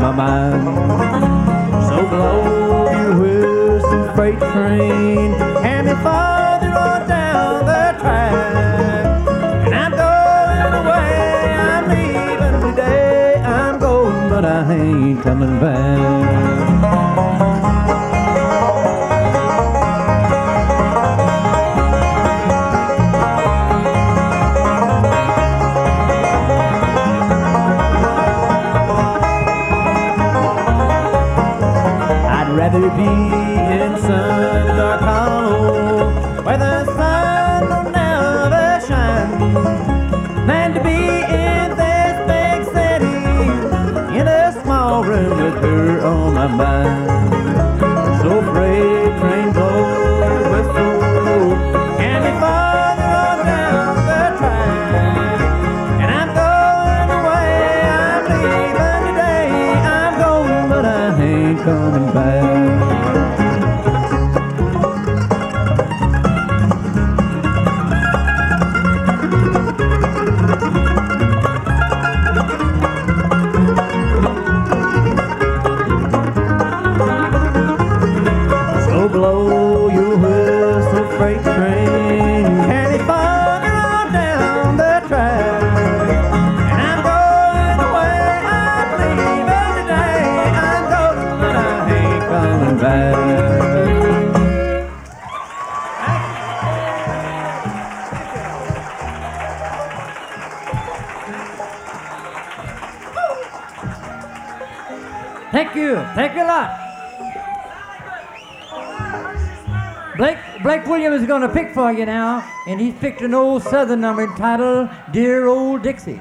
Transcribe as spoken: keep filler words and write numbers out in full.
my mind. So blow your whistle, freight train, and me farther on down the track. And I'm going away, I'm leaving today. I'm going, but I ain't coming back. Rather be in some dark hollow where the sun will never shine than to be in this big city in a small room with her on my mind. So freight train blow your whistle and me farther on down the track. And I'm going away, I'm leaving today. I'm going, but I ain't coming back. Blow your whistle, freight train, and it farther on down the track. And I'm going away, I'm leaving today. I'm going, but I ain't coming back. Thank you. Thank you a lot. Blake, Blake Williams is going to pick for you now, and he's picked an old Southern number entitled Dear Old Dixie.